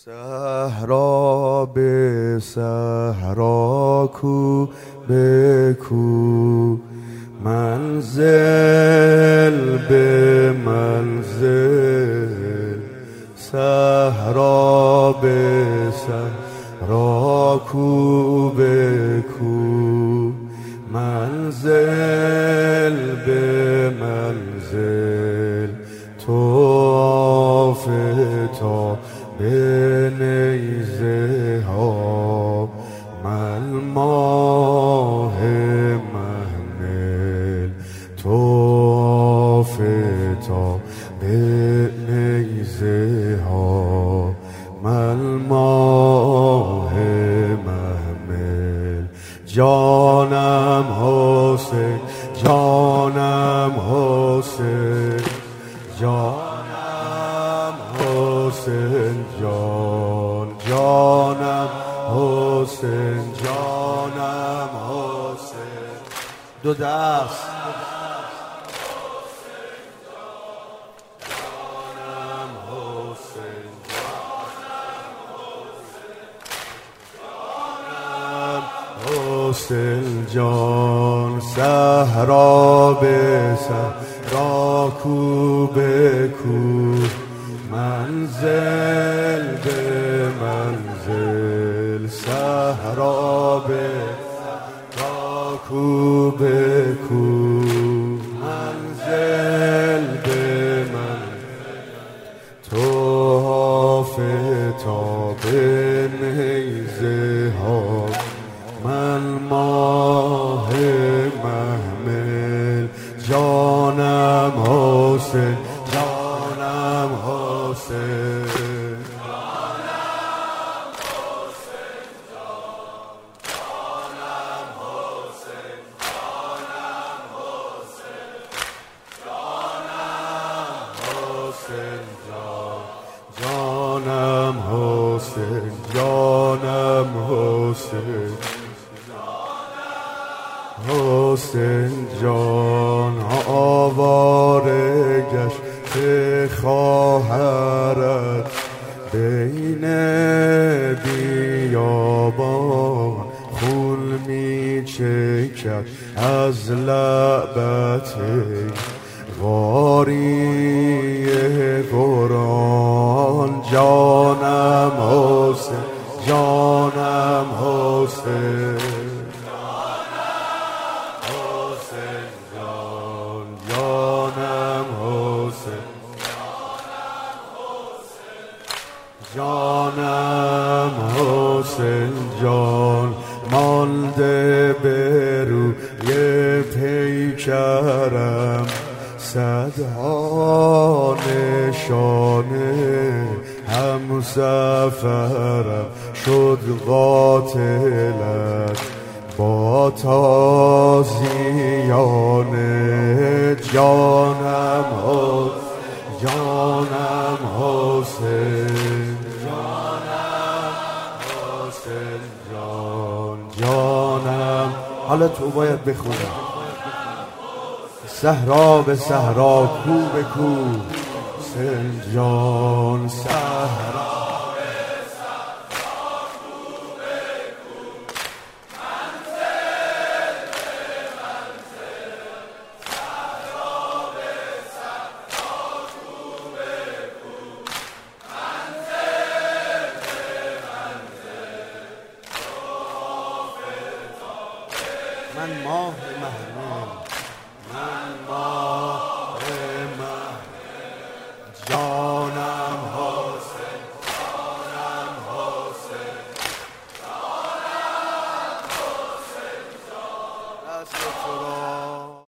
صحرا به صحرا کو به کو، منزل به منزل. صحرا به صحرا کو به کو، منزل به منزل. طواف تا به نیزه ها، من ماه محمل. طواف تا به نیزه ها، من ماه محمل. جانم حسین، جانم حسین، جانم حسین جان، جانم حسین، جانم حسین. دو دست جانم حسین، جانم حسین جان. صحرا به صحرا کو به کو، منزل به منزل. صحرا به صحرا کو به کو، منزل به منزل. طواف تا به نیزه ها، من ماه محمل. جانم حسین، جانم حسین، جانم حسین جان، جانم حسین، جانم حسین، جانم حسین جان، جانم حسین، جانم حسین، حسین جان. آواره گشت خواهرت بین بیابان، خون می چکد از لعبت قاری قرآن. جانم حسین، جانم حسین، جانم حسین جان. مانده به روی پیکرم صدها نشانه، همسفرم شد قاتلت با تازیانه. جانم حسین، جانم حسین، جانم حسین جان، جانم. حالا تو باید بخونم. صحرا به صحرا کو به کو، حسین جان. صحرا من ماه محمل، من ماه